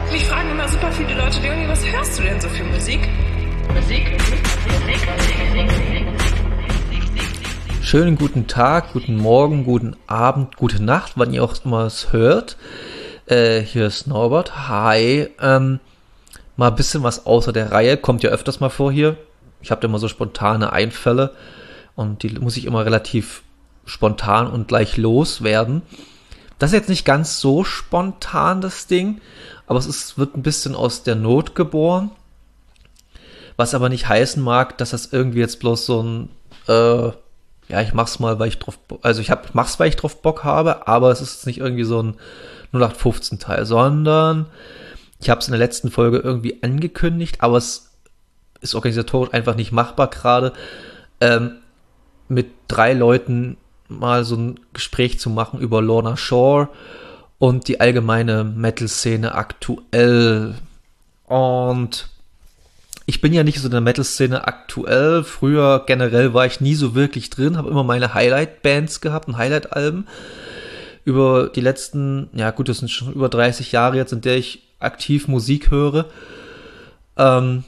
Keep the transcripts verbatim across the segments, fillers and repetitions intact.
Mich fragen immer super viele Leute, Leonie, was hörst du denn so für Musik? Musik, Musik, Musik, Musik, Musik. Schönen guten Tag, guten Morgen, guten Abend, gute Nacht, wann ihr auch immer es hört. Äh, hier ist Norbert. Hi. Ähm, mal ein bisschen was außer der Reihe. Kommt ja öfters mal vor hier. Ich habe da immer so spontane Einfälle und die muss ich immer relativ spontan und gleich loswerden. Das ist jetzt nicht ganz so spontan, das Ding, aber es ist, wird ein bisschen aus der Not geboren. Was aber nicht heißen mag, dass das irgendwie jetzt bloß so ein, äh, ja, ich mach's mal, weil ich drauf, also ich hab, mach's, weil ich drauf Bock habe, aber es ist nicht irgendwie so ein null acht fünfzehn Teil, sondern ich habe es in der letzten Folge irgendwie angekündigt, aber es ist organisatorisch einfach nicht machbar gerade, ähm, mit drei Leuten mal so ein Gespräch zu machen über Lorna Shore und die allgemeine Metal-Szene aktuell. Und ich bin ja nicht so in der Metal-Szene aktuell. Früher generell war ich nie so wirklich drin, habe immer meine Highlight-Bands gehabt und Highlight-Alben. Über die letzten, ja gut, das sind schon über dreißig Jahre jetzt, in der ich aktiv Musik höre. Ähm,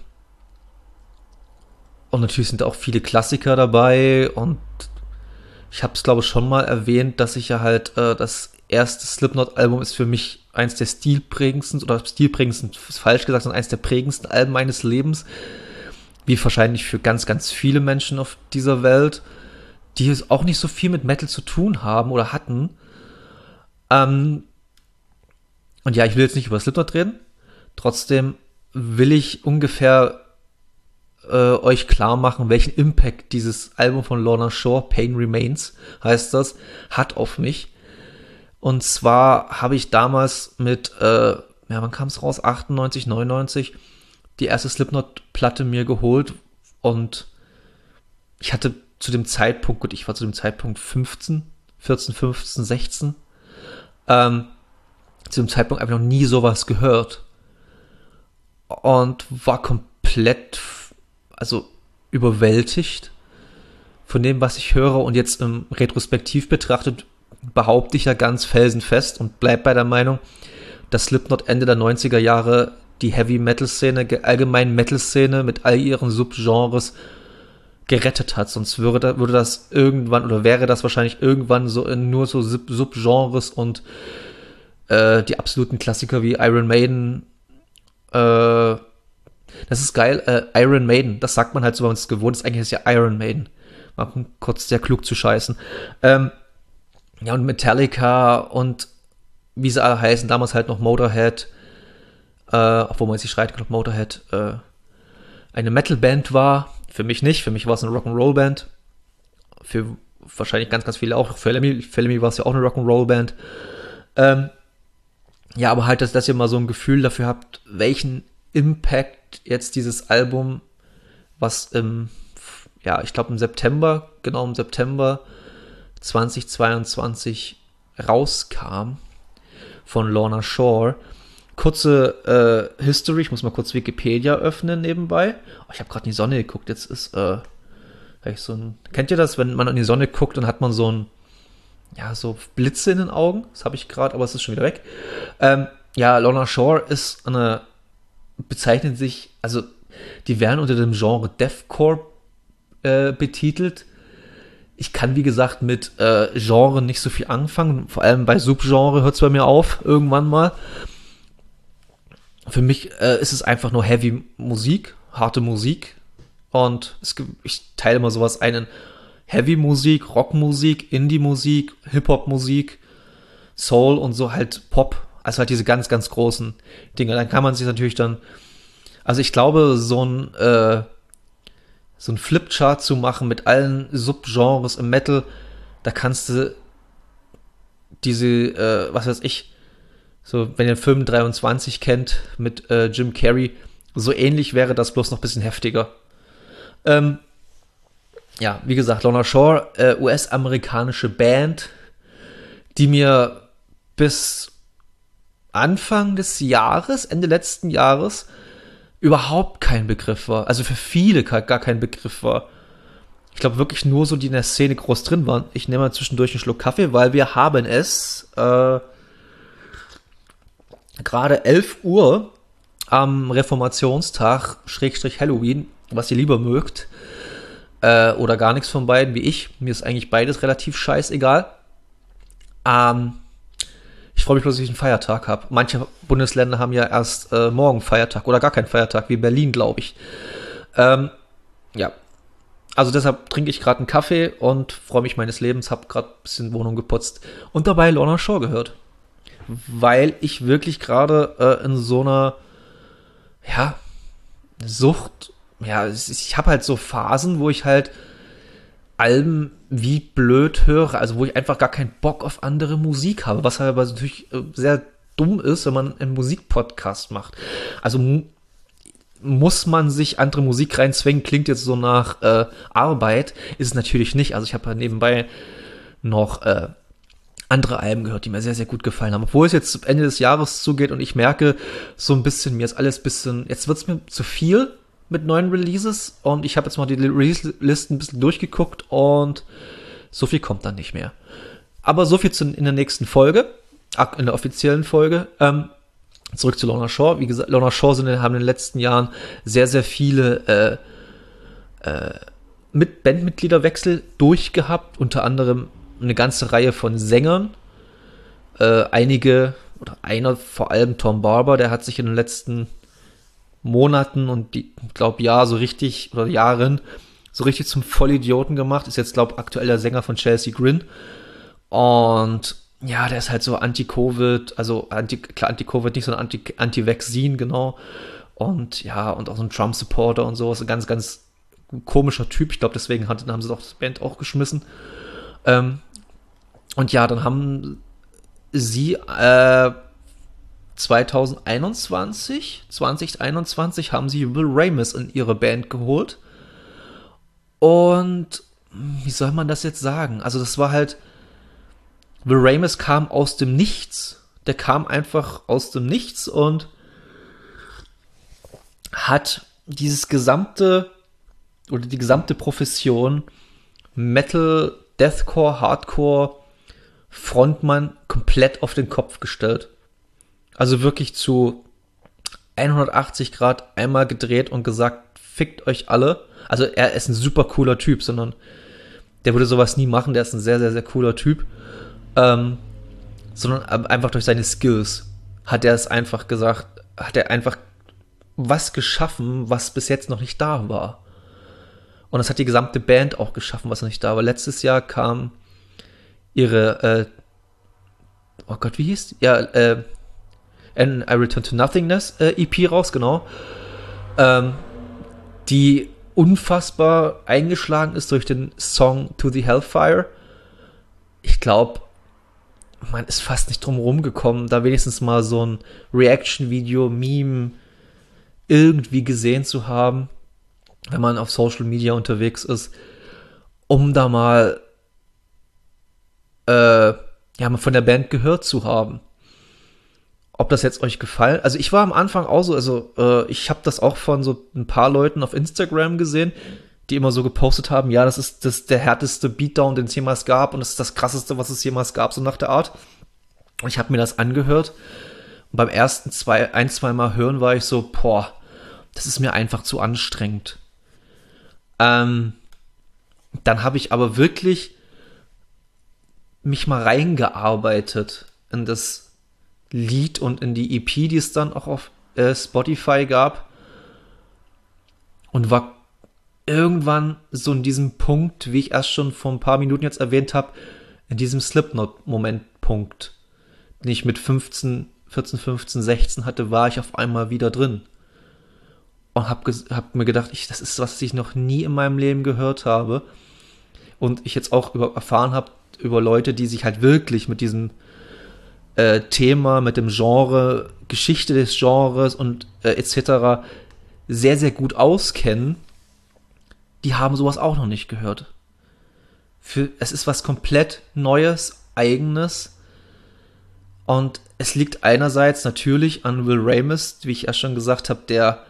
und natürlich sind da auch viele Klassiker dabei und ich habe es, glaube ich, schon mal erwähnt, dass ich ja halt, äh, das erste Slipknot-Album ist für mich eins der stilprägendsten, oder stilprägendsten ist falsch gesagt, sondern eins der prägendsten Alben meines Lebens. Wie wahrscheinlich für ganz, ganz viele Menschen auf dieser Welt, die auch nicht so viel mit Metal zu tun haben oder hatten. Ähm, und ja, ich will jetzt nicht über Slipknot reden. Trotzdem will ich ungefähr äh, euch klar machen, welchen Impact dieses Album von Lorna Shore, Pain Remains heißt das, hat auf mich. Und zwar habe ich damals mit, äh, ja, wann kam es raus? achtundneunzig, neunundneunzig, die erste Slipknot-Platte mir geholt und ich hatte zu dem Zeitpunkt, gut, ich war zu dem Zeitpunkt fünfzehn, vierzehn, fünfzehn, sechzehn, ähm, zu dem Zeitpunkt einfach noch nie sowas gehört und war komplett, also überwältigt von dem, was ich höre, und jetzt im Retrospektiv betrachtet behaupte ich ja ganz felsenfest und bleib bei der Meinung, dass Slipknot Ende der neunziger Jahre die Heavy-Metal-Szene, allgemein Metal-Szene mit all ihren Subgenres gerettet hat. Sonst würde, würde das irgendwann, oder wäre das wahrscheinlich irgendwann so in nur so Sub- Subgenres und äh, die absoluten Klassiker wie Iron Maiden, äh, das ist geil, äh, Iron Maiden, das sagt man halt so, wenn man es gewohnt ist, eigentlich ist ja Iron Maiden. Mal kurz sehr klug zu scheißen. Ähm, Ja, und Metallica und wie sie alle heißen, damals halt noch Motorhead, äh, obwohl man jetzt nicht schreit, ob Motorhead äh, eine Metal-Band war. Für mich nicht, für mich war es eine Rock'n'Roll-Band. Für wahrscheinlich ganz, ganz viele auch. Für Lemmy, für Lemmy war es ja auch eine Rock'n'Roll-Band. Ähm, ja, aber halt, dass, dass ihr mal so ein Gefühl dafür habt, welchen Impact jetzt dieses Album, was im, ja, ich glaube im September, genau im September zweitausendzweiundzwanzig rauskam von Lorna Shore. Kurze äh, History, ich muss mal kurz Wikipedia öffnen nebenbei. Oh, ich habe gerade in die Sonne geguckt, jetzt ist äh, so ein, kennt ihr das, wenn man in die Sonne guckt, dann hat man so ein, ja, so Blitze in den Augen, das habe ich gerade, aber es ist schon wieder weg. Ähm, ja, Lorna Shore ist eine, bezeichnet sich, also die werden unter dem Genre Deathcore äh, betitelt. Ich kann, wie gesagt, mit äh, Genre nicht so viel anfangen. Vor allem bei Subgenre hört es bei mir auf, irgendwann mal. Für mich äh, ist es einfach nur Heavy Musik, harte Musik. Und es gibt, ich teile mal sowas ein in Heavy Musik, Rockmusik, Indie-Musik, Hip-Hop-Musik, Soul und so halt Pop. Also halt diese ganz, ganz großen Dinge. Dann kann man sich natürlich dann, also ich glaube, so ein äh, so ein Flipchart zu machen mit allen Subgenres im Metal, da kannst du diese, äh, was weiß ich, so, wenn ihr den Film dreiundzwanzig kennt mit äh, Jim Carrey, so ähnlich wäre das, bloß noch ein bisschen heftiger. Ähm, ja, wie gesagt, Lorna Shore, äh, U S-amerikanische Band, die mir bis Anfang des Jahres, Ende letzten Jahres, überhaupt kein Begriff war. Also für viele gar kein Begriff war. Ich glaube wirklich nur so, die in der Szene groß drin waren. Ich nehme mal zwischendurch einen Schluck Kaffee, weil wir haben es äh, gerade elf Uhr am Reformationstag, Schrägstrich Halloween, was ihr lieber mögt. Äh, oder gar nichts von beiden, wie ich. Mir ist eigentlich beides relativ scheißegal. Ähm, ich freue mich bloß, dass ich einen Feiertag habe. Manche Bundesländer haben ja erst äh, morgen Feiertag oder gar keinen Feiertag, wie Berlin, glaube ich. Ähm, ja. Also deshalb trinke ich gerade einen Kaffee und freue mich meines Lebens, habe gerade ein bisschen Wohnung geputzt und dabei Lorna Shore gehört. Weil ich wirklich gerade äh, in so einer, ja, Sucht, ja, ich habe halt so Phasen, wo ich halt Alben wie blöd höre, also wo ich einfach gar keinen Bock auf andere Musik habe, was halt aber natürlich sehr dumm ist, wenn man einen Musikpodcast macht. Also mu- muss man sich andere Musik reinzwingen, klingt jetzt so nach äh, Arbeit, ist es natürlich nicht. Also ich habe halt nebenbei noch äh, andere Alben gehört, die mir sehr, sehr gut gefallen haben. Obwohl es jetzt zum Ende des Jahres zugeht und ich merke so ein bisschen, mir ist alles ein bisschen, jetzt wird es mir zu viel mit neuen Releases und ich habe jetzt mal die Release-Listen ein bisschen durchgeguckt und so viel kommt dann nicht mehr. Aber so viel zu, in der nächsten Folge, in der offiziellen Folge. Ähm, zurück zu Lorna Shore. Wie gesagt, Lorna Shore sind, haben in den letzten Jahren sehr, sehr viele äh, äh, mit Bandmitgliederwechsel durchgehabt, unter anderem eine ganze Reihe von Sängern. Äh, einige, oder einer, vor allem Tom Barber, der hat sich in den letzten Monaten und ich glaube Jahr so richtig, oder Jahren, so richtig zum Vollidioten gemacht. Ist jetzt, glaube ich, aktueller Sänger von Chelsea Grin. Und ja, der ist halt so Anti-Covid, also Anti, klar, Anti-Covid nicht, sondern Anti, Anti-Vaccine, genau. Und ja, und auch so ein Trump-Supporter und so. Ist ein ganz, ganz komischer Typ. Ich glaube, deswegen hat, haben sie doch das Band auch geschmissen. Ähm, und ja, dann haben sie äh, zwanzig einundzwanzig, zwanzig einundzwanzig haben sie Will Ramis in ihre Band geholt. Und wie soll man das jetzt sagen? Also das war halt, Will Ramis kam aus dem Nichts. Der kam einfach aus dem Nichts und hat dieses gesamte, oder die gesamte Profession Metal, Deathcore, Hardcore, Frontmann komplett auf den Kopf gestellt. Also wirklich zu hundertachtzig Grad einmal gedreht und gesagt, fickt euch alle. Also er ist ein super cooler Typ, sondern der würde sowas nie machen, der ist ein sehr, sehr, sehr cooler Typ. Ähm, sondern einfach durch seine Skills hat er es einfach gesagt, hat er einfach was geschaffen, was bis jetzt noch nicht da war. Und das hat die gesamte Band auch geschaffen, was noch nicht da war. Letztes Jahr kam ihre, äh, oh Gott, wie hieß die? Ja, äh, And I Return to Nothingness äh, E P raus, genau. Ähm, die unfassbar eingeschlagen ist durch den Song To the Hellfire. Ich glaube, man ist fast nicht drum rumgekommen, da wenigstens mal so ein Reaction-Video, Meme irgendwie gesehen zu haben, wenn man auf Social Media unterwegs ist, um da mal äh, ja, mal von der Band gehört zu haben. Ob das jetzt euch gefallen, also ich war am Anfang auch so, also äh, ich habe das auch von so ein paar Leuten auf Instagram gesehen, die immer so gepostet haben, ja, das ist das der härteste Beatdown, den es jemals gab und das ist das krasseste, was es jemals gab, so nach der Art. Und ich habe mir das angehört und beim ersten zwei, ein, zwei Mal hören war ich so, boah, das ist mir einfach zu anstrengend. Ähm, dann habe ich aber wirklich mich mal reingearbeitet in das Lied und in die E P, die es dann auch auf äh, Spotify gab und war irgendwann so in diesem Punkt, wie ich erst schon vor ein paar Minuten jetzt erwähnt habe, in diesem Slipknot-Moment-Punkt, den ich mit fünfzehn, vierzehn, fünfzehn, sechzehn hatte, war ich auf einmal wieder drin. Und hab, ges- hab mir gedacht, ich, das ist was ich noch nie in meinem Leben gehört habe. Und ich jetzt auch über, erfahren habe über Leute, die sich halt wirklich mit diesem äh, Thema, mit dem Genre, Geschichte des Genres und äh, et cetera sehr, sehr gut auskennen. Die haben sowas auch noch nicht gehört. Für, es ist was komplett Neues, Eigenes. Und es liegt einerseits natürlich an Will Ramis, wie ich ja schon gesagt habe, der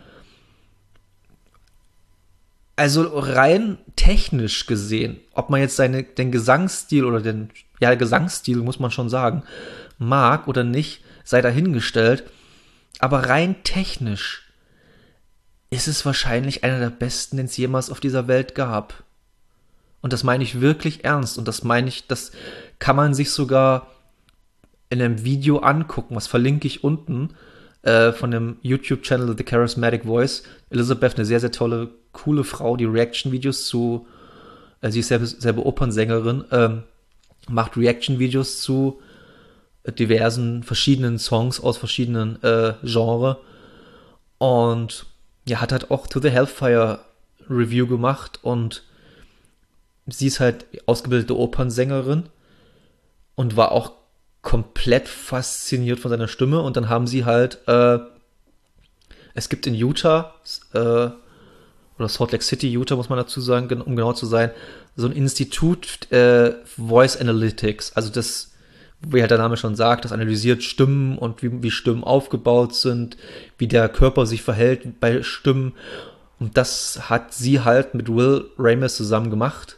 also rein technisch gesehen, ob man jetzt seine, den Gesangsstil oder den, ja, Gesangsstil muss man schon sagen, mag oder nicht, sei dahingestellt. aber rein technisch ist es wahrscheinlich einer der besten, den es jemals auf dieser Welt gab. Und das meine ich wirklich ernst. Und das meine ich, das kann man sich sogar in einem Video angucken. Was verlinke ich unten äh, von dem YouTube-Channel The Charismatic Voice. Elizabeth, eine sehr, sehr tolle, coole Frau, die Reaction-Videos zu, äh, sie ist selber, selber Opernsängerin, ähm, macht Reaction-Videos zu diversen verschiedenen Songs aus verschiedenen äh, Genres. Und ja, hat halt auch To the Hellfire Review gemacht und sie ist halt ausgebildete Opernsängerin und war auch komplett fasziniert von seiner Stimme. Und dann haben sie halt, äh, es gibt in Utah, äh, oder Salt Lake City, Utah muss man dazu sagen, um genau zu sein, so ein Institut äh, Voice Analytics. Also das, wie halt der Name schon sagt, das analysiert Stimmen und wie, wie Stimmen aufgebaut sind, wie der Körper sich verhält bei Stimmen. Und das hat sie halt mit Will Ramis zusammen gemacht.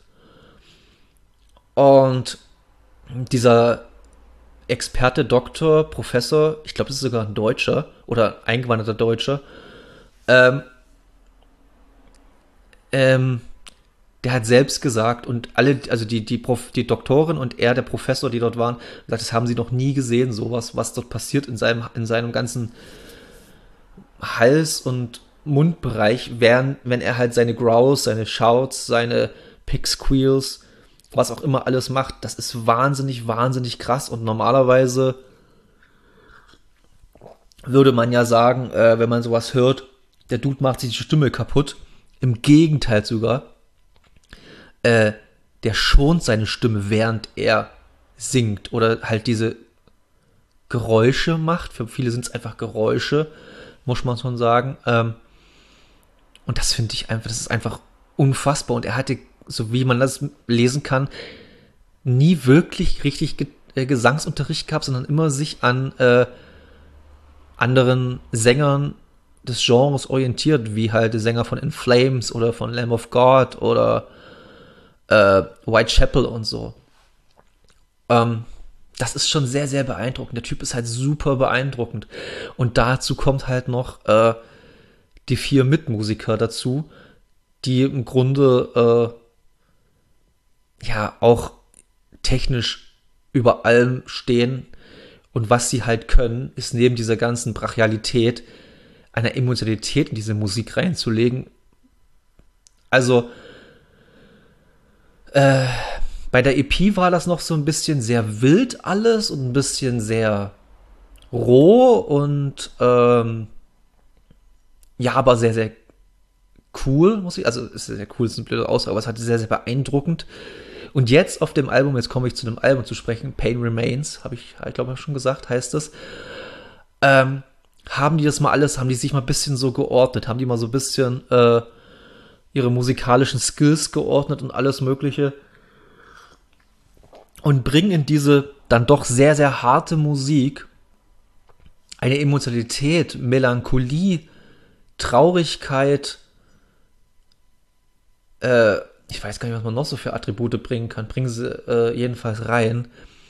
Und dieser Experte, Doktor, Professor, ich glaube, das ist sogar ein Deutscher oder eingewanderter Deutscher, ähm, ähm, der hat selbst gesagt und alle, also die, die, Prof, die Doktorin und er, der Professor, die dort waren, gesagt, das haben sie noch nie gesehen, sowas, was dort passiert in seinem, in seinem ganzen Hals- und Mundbereich, während, wenn er halt seine Growls, seine Shouts, seine Pick-Squeals, was auch immer alles macht, das ist wahnsinnig, wahnsinnig krass. Und normalerweise würde man ja sagen, äh, wenn man sowas hört, der Dude macht sich die Stimme kaputt. Im Gegenteil sogar. Äh, der schont seine Stimme, während er singt. Oder halt diese Geräusche macht. Für viele sind es einfach Geräusche, muss man schon sagen. Ähm, und das finde ich einfach, das ist einfach unfassbar. Und er hatte, so wie man das lesen kann, nie wirklich richtig Ge- äh, Gesangsunterricht gehabt, sondern immer sich an äh, anderen Sängern des Genres orientiert, wie halt der Sänger von In Flames oder von Lamb of God oder äh, Whitechapel und so. Ähm, das ist schon sehr, sehr beeindruckend. Der Typ ist halt super beeindruckend. Und dazu kommt halt noch äh, die vier Mitmusiker dazu, die im Grunde äh, ja auch technisch über allem stehen. Und was sie halt können, ist neben dieser ganzen Brachialität eine Emotionalität in diese Musik reinzulegen. Also äh, bei der E P war das noch so ein bisschen sehr wild alles und ein bisschen sehr roh und ähm, ja, aber sehr, sehr cool, muss ich, also ist sehr cool, ist ein blöder Ausdruck, aber es hat sehr, sehr beeindruckend. Und jetzt auf dem Album, jetzt komme ich zu dem Album zu sprechen, Pain Remains, habe ich, ich glaube, schon gesagt, heißt es, ähm, haben die das mal alles, haben die sich mal ein bisschen so geordnet, haben die mal so ein bisschen äh, ihre musikalischen Skills geordnet und alles Mögliche und bringen in diese dann doch sehr, sehr harte Musik eine Emotionalität, Melancholie, Traurigkeit, äh, ich weiß gar nicht, was man noch so für Attribute bringen kann, bringen sie äh, jedenfalls rein.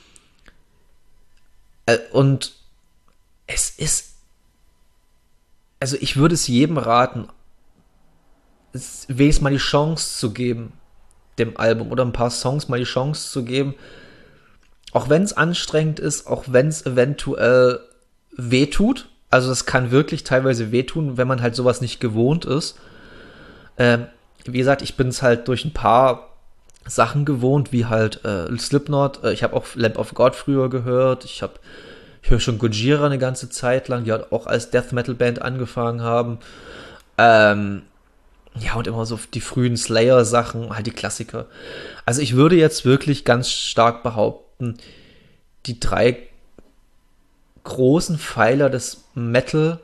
Äh, und es ist, also ich würde es jedem raten, es wenigstens mal die Chance zu geben, dem Album oder ein paar Songs mal die Chance zu geben, auch wenn es anstrengend ist, auch wenn es eventuell wehtut, also das kann wirklich teilweise wehtun, wenn man halt sowas nicht gewohnt ist. Ähm, wie gesagt, ich bin es halt durch ein paar Sachen gewohnt, wie halt äh, Slipknot, äh, ich habe auch Lamb of God früher gehört, ich habe ich höre schon Gojira eine ganze Zeit lang, die halt auch als Death Metal Band angefangen haben. Ähm, ja, und immer so die frühen Slayer-Sachen, halt die Klassiker. Also ich würde jetzt wirklich ganz stark behaupten, die drei großen Pfeiler des Metal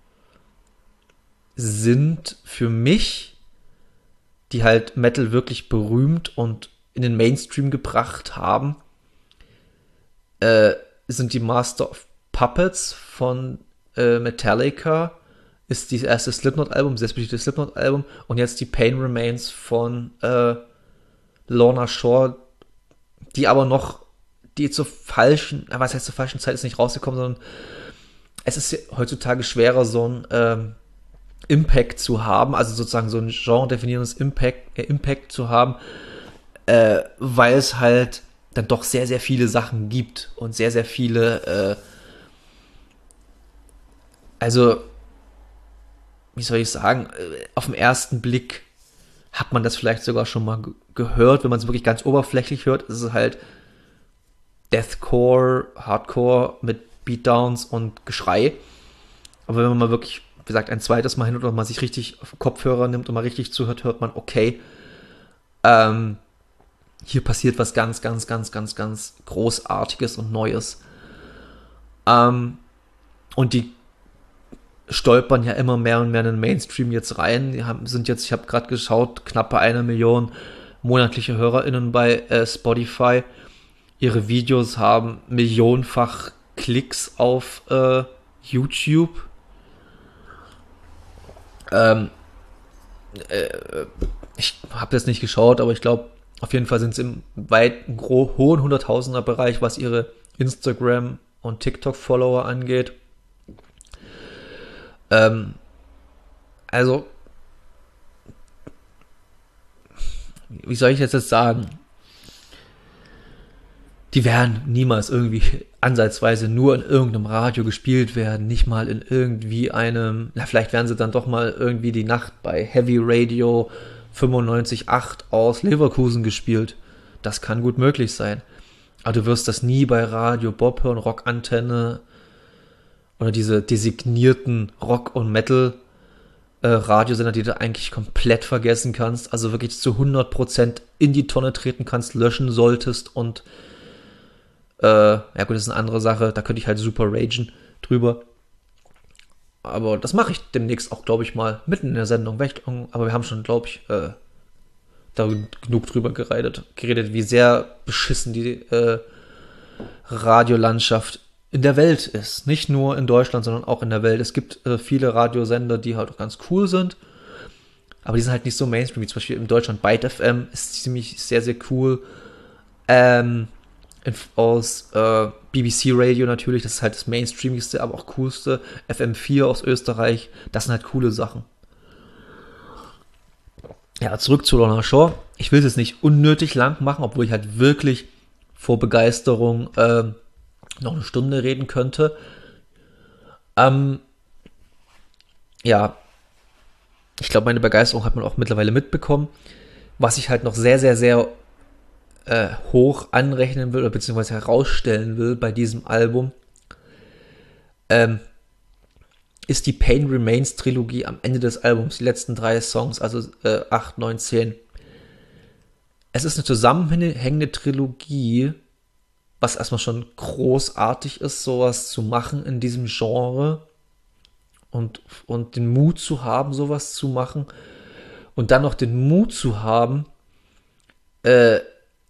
sind für mich, die halt Metal wirklich berühmt und in den Mainstream gebracht haben, äh, sind die Master of Puppets von äh, Metallica, ist das erste Slipknot-Album, das erste Slipknot-Album und jetzt die Pain Remains von äh, Lorna Shore, die aber noch, die zur falschen, was heißt zur falschen Zeit ist nicht rausgekommen, sondern es ist heutzutage schwerer, so ein ähm, Impact zu haben, also sozusagen so ein genre-definierendes Impact, äh, Impact zu haben, äh, weil es halt dann doch sehr, sehr viele Sachen gibt und sehr, sehr viele, äh, also, wie soll ich sagen, äh, auf den ersten Blick hat man das vielleicht sogar schon mal ge- gehört, wenn man es wirklich ganz oberflächlich hört, ist es halt Deathcore, Hardcore mit Beatdowns und Geschrei. Aber wenn man mal wirklich, wie gesagt, ein zweites Mal hin oder mal sich richtig auf Kopfhörer nimmt und mal richtig zuhört, hört man, okay, ähm, hier passiert was ganz, ganz, ganz, ganz, ganz Großartiges und Neues. Ähm, und die stolpern ja immer mehr und mehr in den Mainstream jetzt rein. Die haben, sind jetzt, ich habe gerade geschaut, knappe eine Million monatliche HörerInnen bei äh, Spotify. Ihre Videos haben millionenfach Klicks auf äh, YouTube. Ähm, äh, ich habe das nicht geschaut, aber ich glaube, auf jeden Fall sind sie im weiten, gro- hohen Hunderttausender-Bereich, was ihre Instagram- und TikTok-Follower angeht. Ähm, also, wie soll ich jetzt das sagen? Die werden niemals irgendwie ansatzweise nur in irgendeinem Radio gespielt werden, nicht mal in irgendwie einem, na vielleicht werden sie dann doch mal irgendwie die Nacht bei Heavy Radio fünfundneunzig Komma acht aus Leverkusen gespielt. Das kann gut möglich sein. Aber du wirst das nie bei Radio Bob hören, Rockantenne oder diese designierten Rock- und Metal- äh, Radiosender, die du eigentlich komplett vergessen kannst, also wirklich zu hundert Prozent in die Tonne treten kannst, löschen solltest und äh, ja gut, das ist eine andere Sache, da könnte ich halt super ragen drüber. Aber das mache ich demnächst auch, glaube ich, mal mitten in der Sendung. Aber wir haben schon, glaube ich, äh, da genug drüber geredet, geredet, wie sehr beschissen die äh, Radiolandschaft in der Welt ist. Nicht nur in Deutschland, sondern auch in der Welt. Es gibt äh, viele Radiosender, die halt auch ganz cool sind, aber die sind halt nicht so Mainstream, wie zum Beispiel in Deutschland Byte F M ist ziemlich sehr, sehr cool. Ähm, in, aus äh, B B C Radio natürlich, das ist halt das Mainstreamigste, aber auch coolste. F M vier aus Österreich, das sind halt coole Sachen. Ja, zurück zu Lorna Shore. Ich will es jetzt nicht unnötig lang machen, obwohl ich halt wirklich vor Begeisterung ähm, noch eine Stunde reden könnte. Ähm, ja, ich glaube, meine Begeisterung hat man auch mittlerweile mitbekommen. Was ich halt noch sehr, sehr, sehr äh, hoch anrechnen will, oder beziehungsweise herausstellen will bei diesem Album, ähm, ist die Pain Remains Trilogie am Ende des Albums, die letzten drei Songs, also äh, acht, neun, zehn. Es ist eine zusammenhängende Trilogie, was erstmal schon großartig ist, sowas zu machen in diesem Genre und, und den Mut zu haben, sowas zu machen und dann noch den Mut zu haben, äh,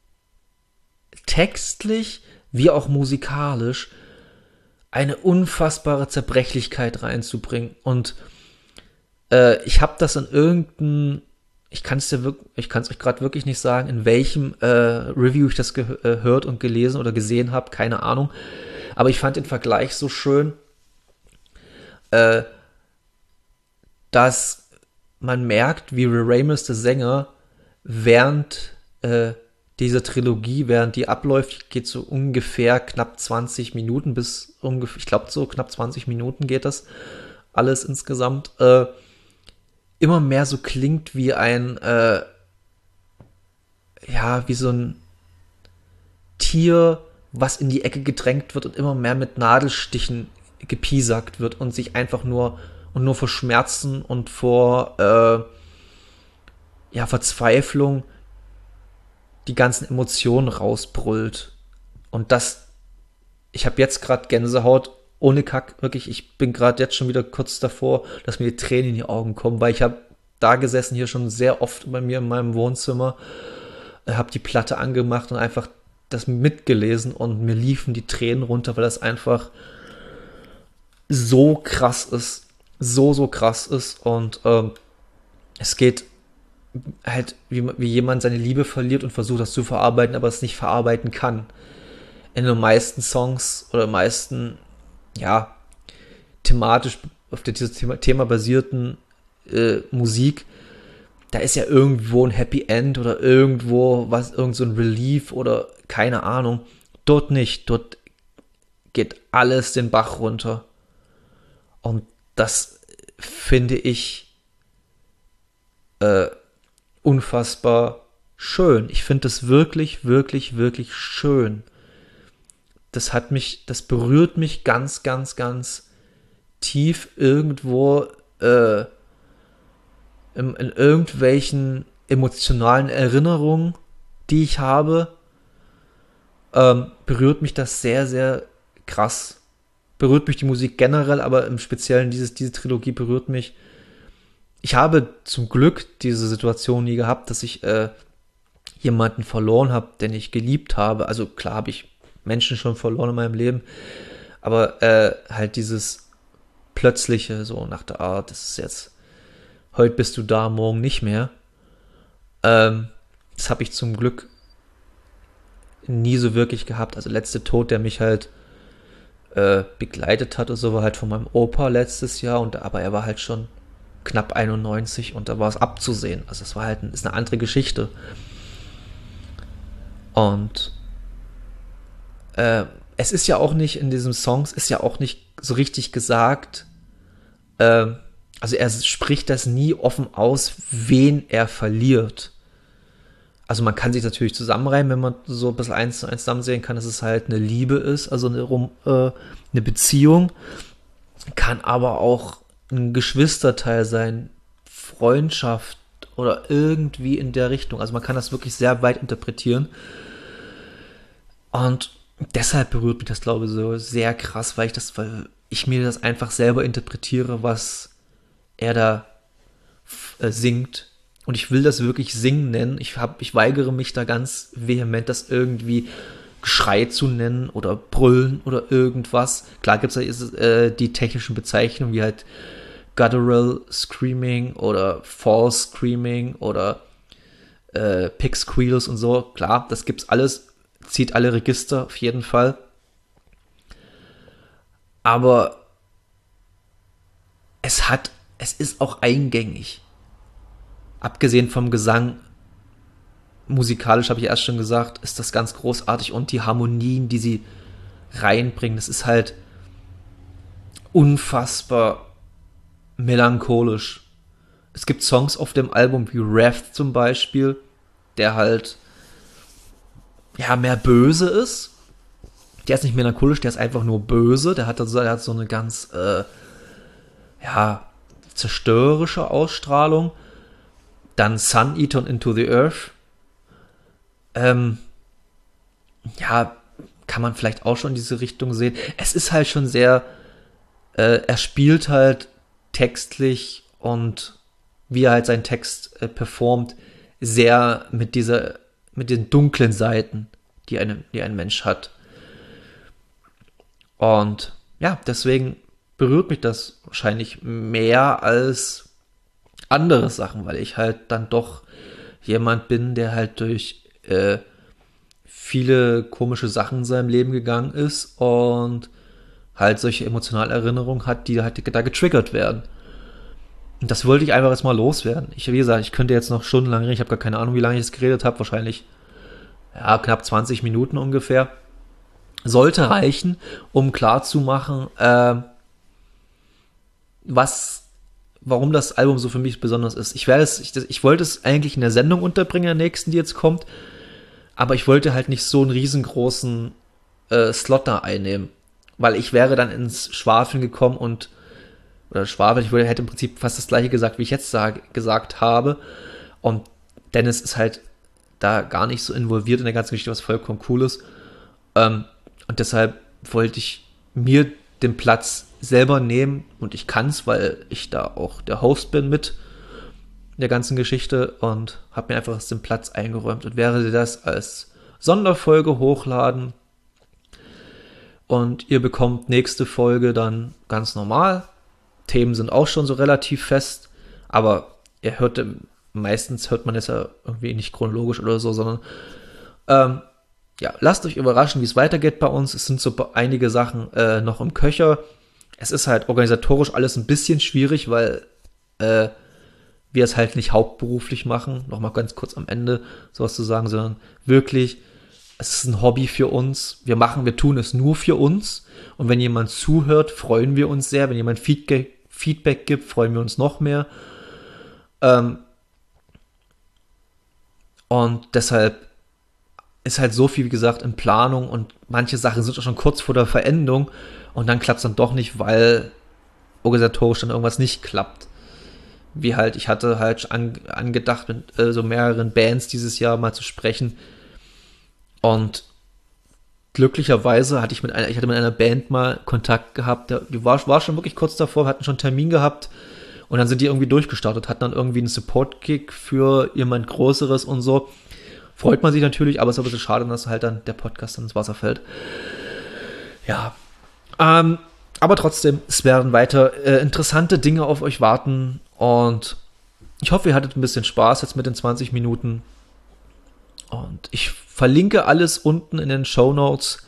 textlich wie auch musikalisch eine unfassbare Zerbrechlichkeit reinzubringen. Und äh, ich habe das in irgendeinem, ich kann es dir wirklich, ich kann es euch gerade wirklich nicht sagen, in welchem äh, Review ich das gehört und gelesen oder gesehen habe, keine Ahnung. Aber ich fand den Vergleich so schön, äh, dass man merkt, wie Ray Ramos, der Sänger, während äh, diese Trilogie, während die abläuft, geht so ungefähr knapp zwanzig Minuten bis ungefähr, ich glaube so knapp zwanzig Minuten geht das alles insgesamt, äh, immer mehr so klingt wie ein, äh, ja, wie so ein Tier, was in die Ecke gedrängt wird und immer mehr mit Nadelstichen gepiesackt wird und sich einfach nur und nur vor Schmerzen und vor äh, ja, Verzweiflung die ganzen Emotionen rausbrüllt. Und das, ich habe jetzt gerade Gänsehaut, ohne Kack, wirklich, ich bin gerade jetzt schon wieder kurz davor, dass mir die Tränen in die Augen kommen, weil ich habe da gesessen, hier schon sehr oft bei mir in meinem Wohnzimmer, habe die Platte angemacht und einfach das mitgelesen und mir liefen die Tränen runter, weil das einfach so krass ist, so, so krass ist und ähm, es geht halt, wie, wie jemand seine Liebe verliert und versucht, das zu verarbeiten, aber es nicht verarbeiten kann. In den meisten Songs oder meisten, ja, thematisch, auf der dieses Thema, Thema basierten äh, Musik, da ist ja irgendwo ein Happy End oder irgendwo was, irgend so ein Relief oder keine Ahnung. Dort nicht. Dort geht alles den Bach runter. Und das finde ich äh, unfassbar schön. Ich finde das wirklich, wirklich, wirklich schön. Das hat mich, das berührt mich ganz, ganz, ganz tief irgendwo äh, in, in irgendwelchen emotionalen Erinnerungen, die ich habe, ähm, berührt mich das sehr, sehr krass. Berührt mich die Musik generell, aber im Speziellen dieses, diese Trilogie berührt mich. Ich habe zum Glück diese Situation nie gehabt, dass ich äh, jemanden verloren habe, den ich geliebt habe. Also klar habe ich Menschen schon verloren in meinem Leben, aber äh, halt dieses Plötzliche, so nach der Art, das ist jetzt, heute bist du da, morgen nicht mehr. Ähm, das habe ich zum Glück nie so wirklich gehabt. Also letzte Tod, der mich halt äh, begleitet hat, und so war halt von meinem Opa letztes Jahr, und aber er war halt schon knapp einundneunzig und da war es abzusehen. Also es war halt ein, ist eine andere Geschichte. Und äh, es ist ja auch nicht in diesem Song, ist ja auch nicht so richtig gesagt, äh, also er spricht das nie offen aus, wen er verliert. Also man kann sich natürlich zusammenreimen, wenn man so ein bisschen eins zu eins zusammen sehen kann, dass es halt eine Liebe ist, also eine, äh, eine Beziehung, kann aber auch ein Geschwisterteil sein, Freundschaft oder irgendwie in der Richtung. Also man kann das wirklich sehr weit interpretieren. Und deshalb berührt mich das, glaube ich, so sehr krass, weil ich das, weil ich mir das einfach selber interpretiere, was er da äh, singt. Und ich will das wirklich Singen nennen. Ich, hab, ich weigere mich da ganz vehement, das irgendwie Geschrei zu nennen oder Brüllen oder irgendwas. Klar gibt es äh, die technischen Bezeichnungen, wie halt Guttural Screaming oder False Screaming oder äh, Pig Squeals und so. Klar, das gibt's alles. Zieht alle Register auf jeden Fall. Aber es hat, es ist auch eingängig. Abgesehen vom Gesang, musikalisch habe ich erst schon gesagt, ist das ganz großartig, und die Harmonien, die sie reinbringen, das ist halt unfassbar melancholisch. Es gibt Songs auf dem Album wie Wrath zum Beispiel, der halt ja mehr böse ist. Der ist nicht melancholisch, der ist einfach nur böse. Der hat, also, der hat so eine ganz äh, ja zerstörerische Ausstrahlung. Dann Sun Eater und Into the Earth. Ähm, ja, kann man vielleicht auch schon in diese Richtung sehen. Es ist halt schon sehr, äh, er spielt halt textlich und wie er halt seinen Text äh, performt, sehr mit dieser, mit den dunklen Seiten, die, eine, die ein Mensch hat. Und ja, deswegen berührt mich das wahrscheinlich mehr als andere Sachen, weil ich halt dann doch jemand bin, der halt durch äh, viele komische Sachen in seinem Leben gegangen ist und halt solche emotionale Erinnerungen hat, die halt da getriggert werden. Und das wollte ich einfach jetzt mal loswerden. Ich, wie gesagt, ich könnte jetzt noch stundenlang reden, ich habe gar keine Ahnung, wie lange ich es geredet habe, wahrscheinlich ja, knapp zwanzig Minuten ungefähr. Sollte reichen, um klarzumachen, äh, was warum das Album so für mich besonders ist. Ich werde es, ich, ich wollte es eigentlich in der Sendung unterbringen, der nächsten, die jetzt kommt, aber ich wollte halt nicht so einen riesengroßen äh, Slot da einnehmen, weil ich wäre dann ins Schwafeln gekommen und oder Schwafeln, ich würde, hätte im Prinzip fast das gleiche gesagt, wie ich jetzt sag, gesagt habe, und Dennis ist halt da gar nicht so involviert in der ganzen Geschichte, was vollkommen cool ist, ähm, und deshalb wollte ich mir den Platz selber nehmen, und ich kann es, weil ich da auch der Host bin mit der ganzen Geschichte, und habe mir einfach den Platz eingeräumt und werde das als Sonderfolge hochladen, und ihr bekommt nächste Folge dann ganz normal. Themen sind auch schon so relativ fest, aber ihr hört, meistens hört man es ja irgendwie nicht chronologisch oder so, sondern ähm, ja, lasst euch überraschen, wie es weitergeht bei uns. Es sind so einige Sachen äh, noch im Köcher. Es ist halt organisatorisch alles ein bisschen schwierig, weil äh, wir es halt nicht hauptberuflich machen, nochmal ganz kurz am Ende sowas zu sagen, sondern wirklich, es ist ein Hobby für uns. Wir machen, wir tun es nur für uns. Und wenn jemand zuhört, freuen wir uns sehr. Wenn jemand Feedback, Feedback gibt, freuen wir uns noch mehr. Ähm, und deshalb ist halt so viel, wie gesagt, in Planung und manche Sachen sind auch schon kurz vor der Verendung und dann klappt es dann doch nicht, weil organisatorisch dann irgendwas nicht klappt. Wie halt, ich hatte halt an, angedacht, mit äh, so mehreren Bands dieses Jahr mal zu sprechen und glücklicherweise hatte ich mit einer, ich hatte mit einer Band mal Kontakt gehabt, der, die war, war schon wirklich kurz davor, wir hatten schon einen Termin gehabt und dann sind die irgendwie durchgestartet, hatten dann irgendwie einen Support-Kick für jemand Größeres und so. Freut man sich natürlich, aber es ist ein bisschen schade, dass halt dann der Podcast dann ins Wasser fällt. Ja, ähm, aber trotzdem, es werden weiter äh, interessante Dinge auf euch warten und ich hoffe, ihr hattet ein bisschen Spaß jetzt mit den zwanzig Minuten und ich verlinke alles unten in den Shownotes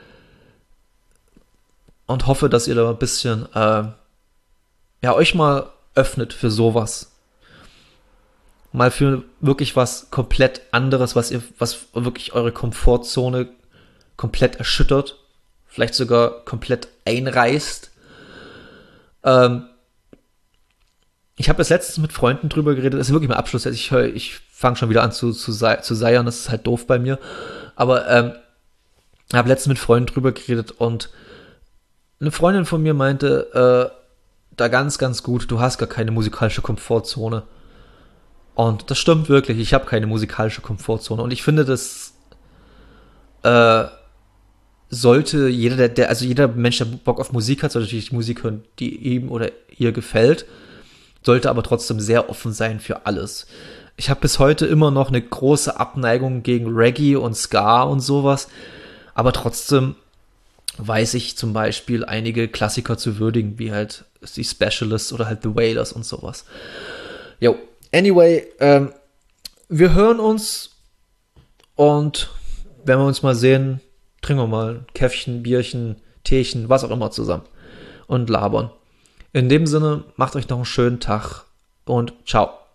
und hoffe, dass ihr da ein bisschen äh, ja, euch mal öffnet für sowas. Mal für wirklich was komplett anderes, was ihr, was wirklich eure Komfortzone komplett erschüttert, vielleicht sogar komplett einreißt. Ähm, ich habe das letztens mit Freunden drüber geredet, das ist wirklich mein Abschluss, ich, ich fange schon wieder an zu, zu, zu seiern, das ist halt doof bei mir, aber ähm, ich habe letztens mit Freunden drüber geredet und eine Freundin von mir meinte, äh, da ganz, ganz gut, du hast gar keine musikalische Komfortzone. Und das stimmt wirklich, ich habe keine musikalische Komfortzone. Und ich finde, das äh, sollte jeder, der, der, also jeder Mensch, der Bock auf Musik hat, sollte natürlich Musik hören, die ihm oder ihr gefällt, sollte aber trotzdem sehr offen sein für alles. Ich habe bis heute immer noch eine große Abneigung gegen Reggae und Ska und sowas, aber trotzdem weiß ich zum Beispiel einige Klassiker zu würdigen, wie halt die Specialists oder halt The Wailers und sowas. Jo. Anyway, ähm, wir hören uns und wenn wir uns mal sehen, trinken wir mal ein Käffchen, Bierchen, Teechen, was auch immer zusammen und labern. In dem Sinne, macht euch noch einen schönen Tag und ciao.